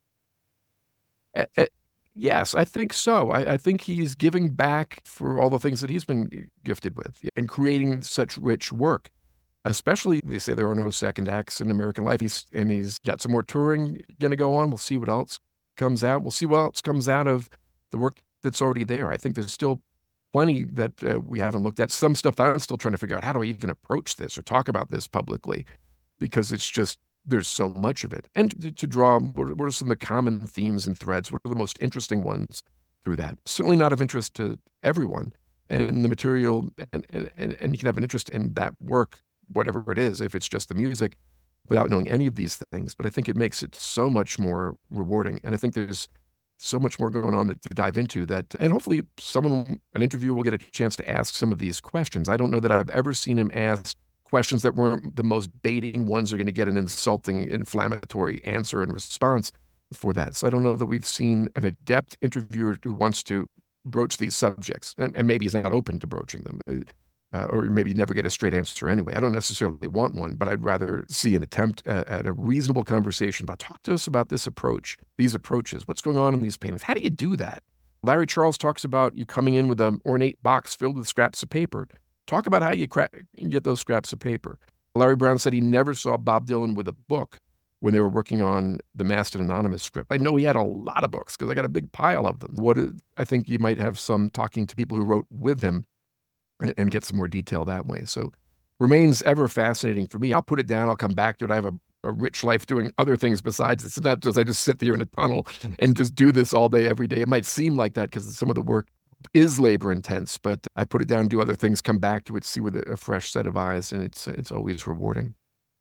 Uh, uh, Yes, I think so. I, I think he's giving back for all the things that he's been gifted with and creating such rich work. Especially, they say there are no second acts in American life. He's and he's got some more touring going to go on. We'll see what else comes out. We'll see what else comes out of the work that's already there. I think there's still plenty that uh, we haven't looked at. Some stuff that I'm still trying to figure out. How do I even approach this or talk about this publicly? Because it's just, there's so much of it. And to, to draw, what are some of the common themes and threads? What are the most interesting ones through that? Certainly not of interest to everyone. And the material, and, and, and you can have an interest in that work, whatever it is, if it's just the music, without knowing any of these things. But I think it makes it so much more rewarding. And I think there's so much more going on to, to dive into that. And hopefully someone, an interviewer, will get a chance to ask some of these questions. I don't know that I've ever seen him ask questions that weren't the most baiting ones are going to get an insulting, inflammatory answer and response for that. So I don't know that we've seen an adept interviewer who wants to broach these subjects, and, and maybe he's not open to broaching them, uh, or maybe you never get a straight answer anyway. I don't necessarily want one, but I'd rather see an attempt at, at a reasonable conversation about, talk to us about this approach, these approaches, what's going on in these paintings. How do you do that? Larry Charles talks about you coming in with an ornate box filled with scraps of paper. Talk about how you, cra- you get those scraps of paper. Larry Brown said he never saw Bob Dylan with a book when they were working on the Masked Anonymous script. I know he had a lot of books because I got a big pile of them. What is, I think you might have some talking to people who wrote with him and, and get some more detail that way. So remains ever fascinating for me. I'll put it down. I'll come back to it. I have a, a rich life doing other things besides this. It's not just I just sit there in a tunnel and just do this all day, every day. It might seem like that because some of the work is labor intense, but I put it down, do other things, come back to it, see with a fresh set of eyes, and it's it's always rewarding.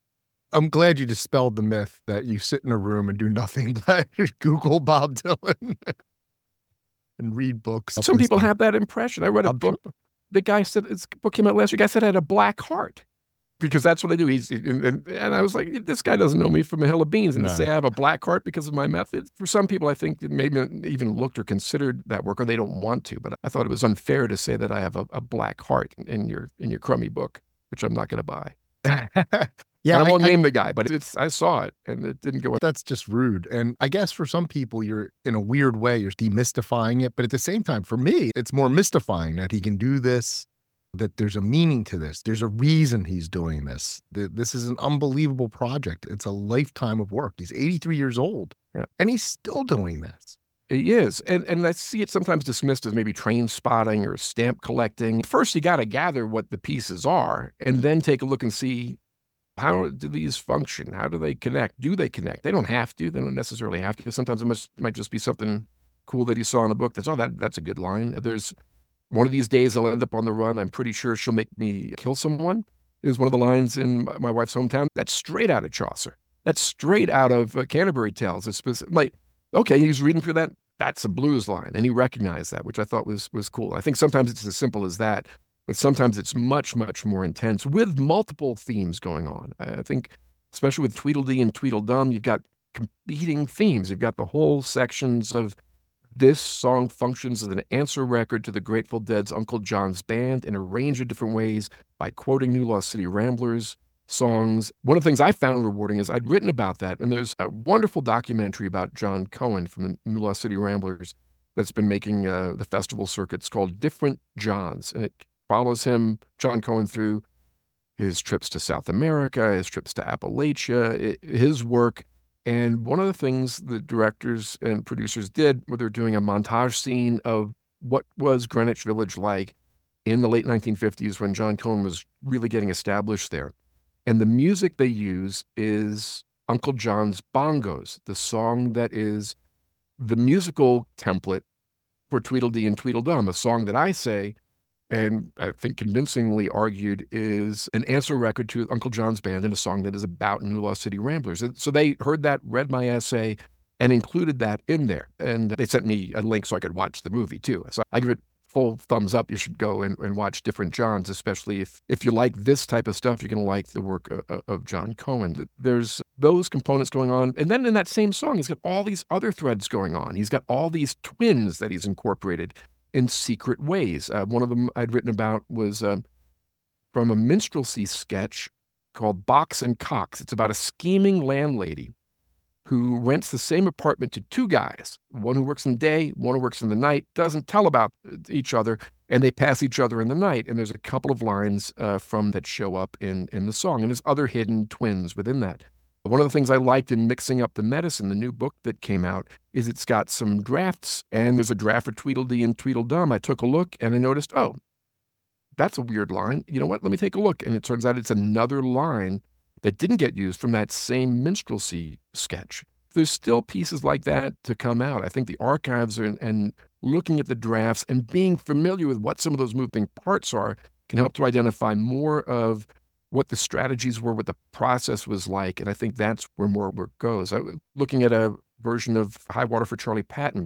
I'm glad you dispelled the myth that you sit in a room and do nothing but Google Bob Dylan and read books. Some people have that impression. I read a book. The guy said, this book came out last year. The guy said I had a black heart. Because that's what I do. He's and, and I was like, this guy doesn't know me from a hill of beans. And No. to say I have a black heart because of my method, for some people, I think maybe even looked or considered that work, or they don't want to. But I thought it was unfair to say that I have a, a black heart in your in your crummy book, which I'm not going to buy. Yeah, And I I, won't I, name the guy, but it's I saw it and it didn't go. that's just rude. And I guess for some people, you're in a weird way, you're demystifying it. But at the same time, for me, it's more mystifying that he can do this, that there's a meaning to this. There's a reason he's doing this. Th- This is an unbelievable project. It's a lifetime of work. He's eighty-three years old, Yeah. and he's still doing this. He is. And and I see it sometimes dismissed as maybe train spotting or stamp collecting. First, you got to gather what the pieces are and then take a look and see, how do these function? How do they connect? Do they connect? They don't have to. They don't necessarily have to. Sometimes it must, might just be something cool that you saw in the book. That's, oh, that, that's a good line. There's one of these days I'll end up on the run. I'm pretty sure she'll make me kill someone. Is one of the lines in my wife's hometown. That's straight out of Chaucer. That's straight out of uh, Canterbury Tales. It's specific, like, okay, he's reading through that. That's a blues line. And he recognized that, which I thought was was cool. I think sometimes it's as simple as that. But sometimes it's much, much more intense with multiple themes going on. I think, especially with Tweedledee and Tweedledum, you've got competing themes. You've got the whole sections of this song functions as an answer record to the Grateful Dead's Uncle John's Band in a range of different ways by quoting New Lost City Ramblers songs. One of the things I found rewarding is I'd written about that, and there's a wonderful documentary about John Cohen from the New Lost City Ramblers that's been making uh, the festival circuits called Different Johns, and it follows him, John Cohen, through his trips to South America, his trips to Appalachia, it, his work. And one of the things the directors and producers did, where they're doing a montage scene of what was Greenwich Village like in the late nineteen fifties when John Cohen was really getting established there. And the music they use is Uncle John's Bongos, the song that is the musical template for Tweedledee and Tweedledum, a song that I say, and I think convincingly argued, is an answer record to Uncle John's Band and a song that is about New Lost City Ramblers. And so they heard that, read my essay, and included that in there. And they sent me a link so I could watch the movie too. So I give it full thumbs up. You should go and, and watch Different Johns, especially if, if you like this type of stuff, you're going to like the work of, of John Cohen. There's those components going on. And then in that same song, he's got all these other threads going on. He's got all these twins that he's incorporated in secret ways. Uh, one of them I'd written about was uh, from a minstrelsy sketch called Box and Cox. It's about a scheming landlady who rents the same apartment to two guys, one who works in the day, one who works in the night, doesn't tell about each other, and they pass each other in the night. And there's a couple of lines uh, from that show up in, in the song, and there's other hidden twins within that. One of the things I liked in Mixing Up the Medicine, the new book that came out, is it's got some drafts, and there's a draft for Tweedledee and Tweedledum. I took a look, and I noticed, oh, that's a weird line. You know what? Let me take a look. And it turns out it's another line that didn't get used from that same minstrelsy sketch. There's still pieces like that to come out. I think the archives are, and looking at the drafts and being familiar with what some of those moving parts are can help to identify more of what the strategies were, what the process was like. And I think that's where more work goes. I, looking at a version of High Water for Charlie Patton,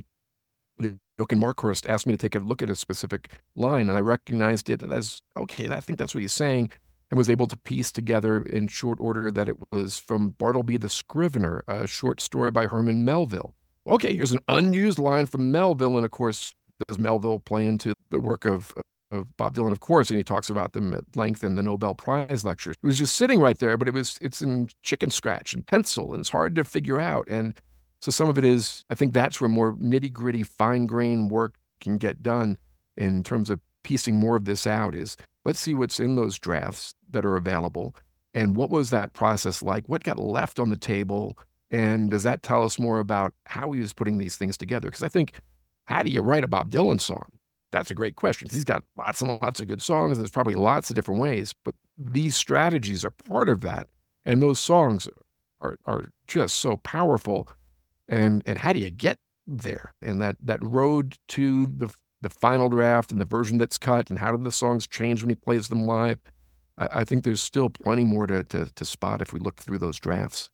Jochen Markhorst asked me to take a look at a specific line, and I recognized it as, okay, I think that's what he's saying, and was able to piece together in short order that it was from Bartleby the Scrivener, a short story by Herman Melville. Okay, here's an unused line from Melville, and of course, does Melville play into the work of of Bob Dylan, of course, and he talks about them at length in the Nobel Prize lectures. It was just sitting right there, but it was it's in chicken scratch and pencil, and it's hard to figure out. And so some of it is, I think that's where more nitty-gritty, fine-grained work can get done in terms of piecing more of this out, is let's see what's in those drafts that are available, and what was that process like? What got left on the table? And does that tell us more about how he was putting these things together? Because I think, how do you write a Bob Dylan song? That's a great question. He's got lots and lots of good songs. There's probably lots of different ways, but these strategies are part of that. And those songs are are just so powerful. And and how do you get there? And that that road to the the final draft and the version that's cut, and how do the songs change when he plays them live? I, I think there's still plenty more to, to to spot if we look through those drafts.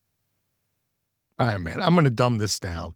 All right, man, I'm going to dumb this down.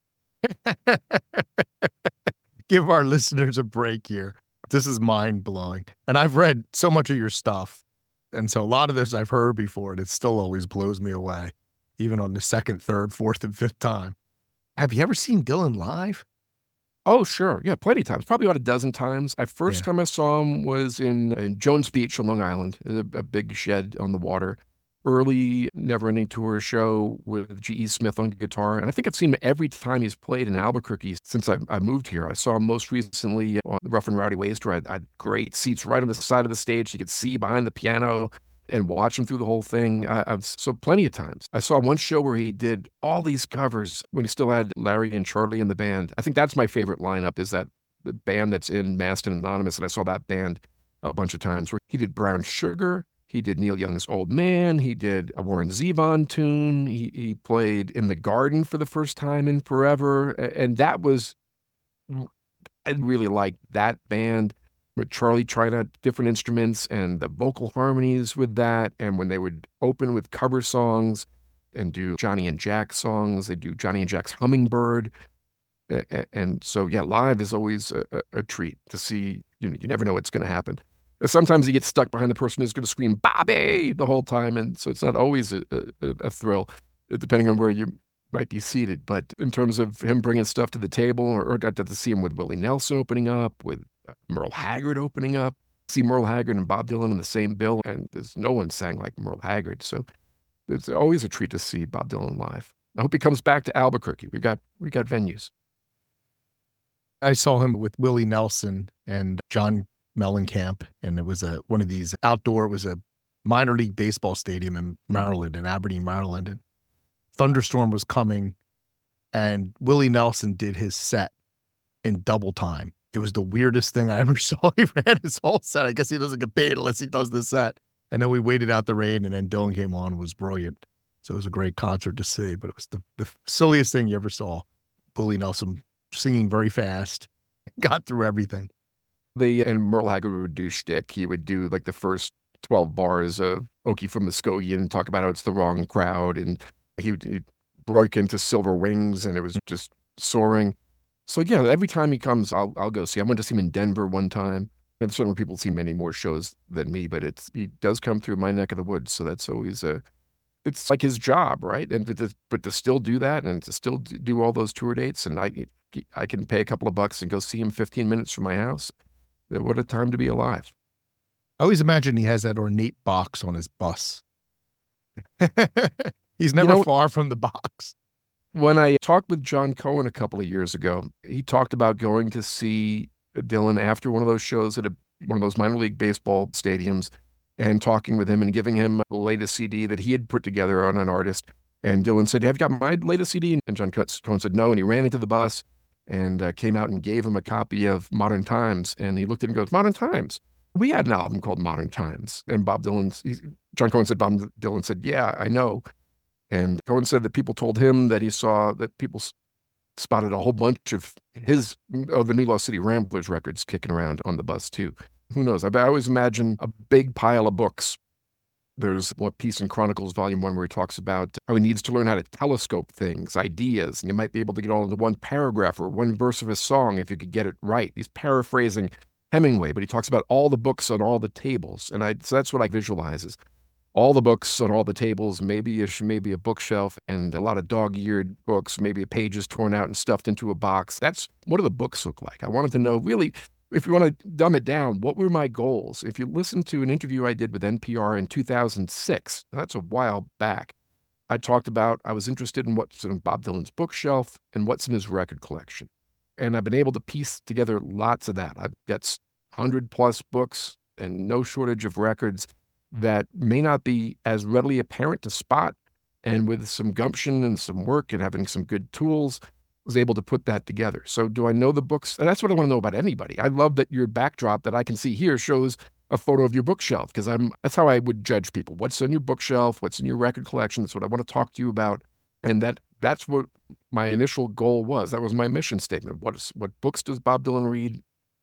Give our listeners a break here. This is mind blowing. And I've read so much of your stuff. And so a lot of this I've heard before, and it still always blows me away, even on the second, third, fourth, and fifth time. Have you ever seen Dylan live? Oh, sure. Yeah, plenty of times. Probably about a dozen times. I first Yeah. time I saw him was in, in Jones Beach on Long Island, a, a big shed on the water. early Never Ending Tour show with G E. Smith on guitar. And I think I've seen him every time he's played in Albuquerque since I, I moved here. I saw him most recently on the Rough and Rowdy Ways tour. I had great seats right on the side of the stage. You could see behind the piano and watch him through the whole thing. I, I've so plenty of times. I saw one show where he did all these covers when he still had Larry and Charlie in the band. I think that's my favorite lineup, is that the band that's in Masked and Anonymous. And I saw that band a bunch of times where he did Brown Sugar. He did Neil Young's Old Man. He did a Warren Zevon tune. He, he played In the Garden for the first time in forever. And that was, I really liked that band. With Charlie trying out different instruments and the vocal harmonies with that. And when they would open with cover songs and do Johnny and Jack songs, they do Johnny and Jack's Hummingbird. And so, yeah, live is always a, a treat to see. You know, you never know what's going to happen. Sometimes you get stuck behind the person who's going to scream "Bobby" the whole time, and so it's not always a, a, a thrill, depending on where you might be seated. But in terms of him bringing stuff to the table, or, or got to see him with Willie Nelson opening up, with Merle Haggard opening up, see Merle Haggard and Bob Dylan in the same bill, and there's no one sang like Merle Haggard. So it's always a treat to see Bob Dylan live. I hope he comes back to Albuquerque. We got we got venues. I saw him with Willie Nelson and John Mellencamp, and it was a one of these outdoor, it was a minor league baseball stadium in Maryland, in Aberdeen, Maryland. And thunderstorm was coming, and Willie Nelson did his set in double time. It was the weirdest thing I ever saw. He ran his whole set. I guess he doesn't get paid unless he does the set. And then we waited out the rain, and then Dylan came on, was brilliant. So it was a great concert to see, but it was the, the silliest thing you ever saw. Willie Nelson singing very fast, got through everything. The, and Merle Haggard would do shtick. He would do like the first twelve bars of Okie from Muskogee and talk about how it's the wrong crowd. And he, he broke into Silver Wings, and it was just soaring. So yeah, every time he comes, I'll I'll go see. I went to see him in Denver one time. And certainly people see many more shows than me, but it's he does come through my neck of the woods. So that's always a, it's like his job, right? And but to, but to still do that and to still do all those tour dates, and I I can pay a couple of bucks and go see him fifteen minutes from my house. What a time to be alive. I always imagine he has that ornate box on his bus. He's never You know, far from the box. when I talked with John Cohen a couple of years ago, he talked about going to see Dylan after one of those shows at a, one of those minor league baseball stadiums, and talking with him and giving him the latest C D that he had put together on an artist. And Dylan said, "Have you got my latest C D?" And John Cohen said, "No." And he ran into the bus and uh, came out and gave him a copy of Modern Times. And he looked at it and goes, "Modern Times? We had an album called Modern Times." And Bob Dylan, he, John Cohen said, Bob Dylan said, "Yeah, I know." And Cohen said that people told him that he saw that people s- spotted a whole bunch of his, of the New Lost City Ramblers records kicking around on the bus too. Who knows? I, I always imagine a big pile of books. There's what Peace and Chronicles Volume One, where he talks about how he needs to learn how to telescope things, ideas, and you might be able to get all into one paragraph or one verse of a song if you could get it right. He's paraphrasing Hemingway, but he talks about all the books on all the tables, and I so that's what I visualize is all the books on all the tables, maybe a, maybe a bookshelf, and a lot of dog-eared books, maybe pages torn out and stuffed into a box. That's what do the books look like? I wanted to know really. If you want to dumb it down, what were my goals? If you listen to an interview I did with N P R in two thousand six, that's a while back, I talked about I was interested in what's in Bob Dylan's bookshelf and what's in his record collection. And I've been able to piece together lots of that. I've got one hundred plus books and no shortage of records that may not be as readily apparent to spot. And with some gumption and some work and having some good tools, was able to put that together. So do I know the books? And that's what I want to know about anybody. I love that your backdrop that I can see here shows a photo of your bookshelf, because I'm that's how I would judge people. What's on your bookshelf? What's in your record collection? That's what I want to talk to you about. And that that's what my initial goal was. That was my mission statement. What is what books does Bob Dylan read?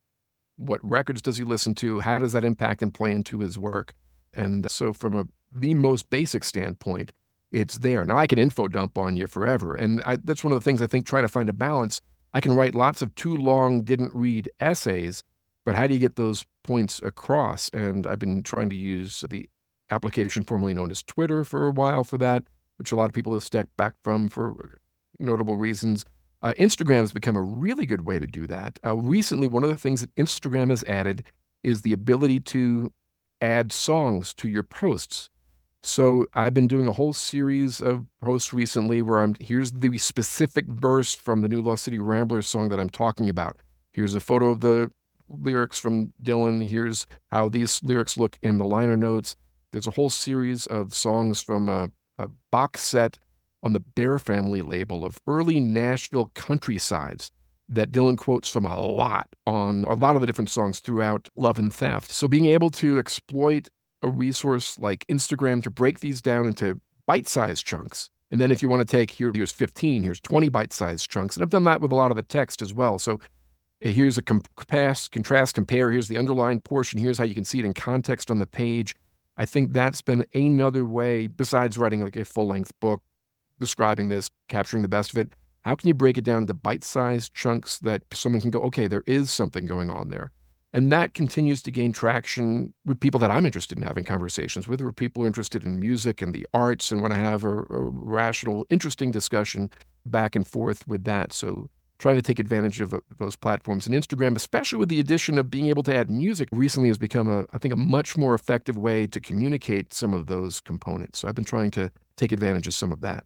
What records does he listen to? How does that impact and play into his work? And so from a the most basic standpoint, it's there. Now I can info dump on you forever. And I, that's one of the things I think, trying to find a balance. I can write lots of too long, didn't read essays, but how do you get those points across? And I've been trying to use the application formerly known as Twitter for a while for that, which a lot of people have stepped back from for notable reasons. Uh, Instagram has become a really good way to do that. Uh, recently, one of the things that Instagram has added is the ability to add songs to your posts. So I've been doing a whole series of posts recently where I'm, here's the specific verse from the New Lost City Ramblers song that I'm talking about. Here's a photo of the lyrics from Dylan. Here's how these lyrics look in the liner notes. There's a whole series of songs from a, a box set on the Bear Family label of early Nashville countrysides that Dylan quotes from a lot on a lot of the different songs throughout Love and Theft. So being able to exploit a resource like Instagram to break these down into bite-sized chunks. And then if you want to take, here, here's fifteen, here's twenty bite-sized chunks. And I've done that with a lot of the text as well. So here's a contrast, contrast, compare. Here's the underlined portion. Here's how you can see it in context on the page. I think that's been another way, besides writing like a full-length book, describing this, capturing the best of it. How can you break it down into bite-sized chunks that someone can go, okay, there is something going on there? And that continues to gain traction with people that I'm interested in having conversations with, or people interested in music and the arts and want to have a, a rational, interesting discussion back and forth with that. So trying to take advantage of uh, those platforms. And Instagram, especially with the addition of being able to add music, recently has become, a, I think, a much more effective way to communicate some of those components. So I've been trying to take advantage of some of that.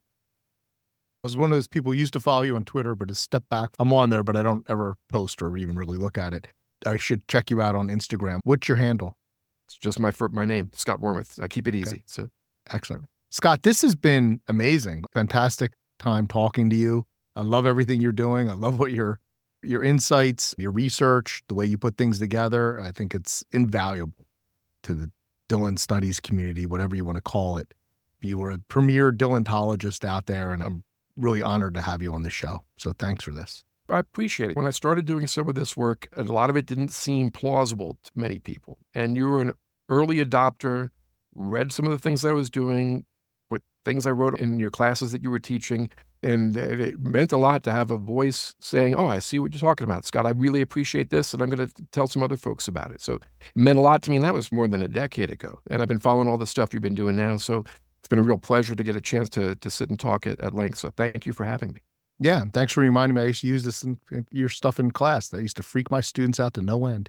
I was one of those people who used to follow you on Twitter, but to step back, I'm on there, but I don't ever post or even really look at it. I should check you out on Instagram. What's your handle? It's just my my name, Scott Wormuth. I keep it easy. Okay. So excellent. Scott, this has been amazing. Fantastic time talking to you. I love everything you're doing. I love what your your insights, your research, the way you put things together. I think it's invaluable to the Dylan studies community, whatever you want to call it. You were a premier Dylanologist out there, and I'm really honored to have you on the show. So thanks for this. I appreciate it. When I started doing some of this work, a lot of it didn't seem plausible to many people. And you were an early adopter, read some of the things I was doing, with things I wrote in your classes that you were teaching. And it meant a lot to have a voice saying, oh, I see what you're talking about, Scott. I really appreciate this, and I'm going to tell some other folks about it. So it meant a lot to me, and that was more than a decade ago. And I've been following all the stuff you've been doing now. So it's been a real pleasure to get a chance to to sit and talk at, at length. So thank you for having me. Yeah, thanks for reminding me. I used to use this in, in your stuff in class. That used to freak my students out to no end.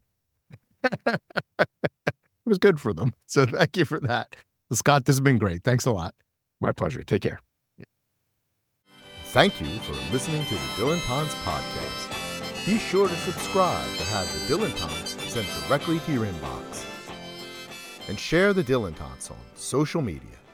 It was good for them. So thank you for that. Well, Scott, this has been great. Thanks a lot. My pleasure. Take care. Thank you for listening to the Dylan Tons podcast. Be sure to subscribe to have the Dylan Tons sent directly to your inbox. And share the Dylan Tons on social media.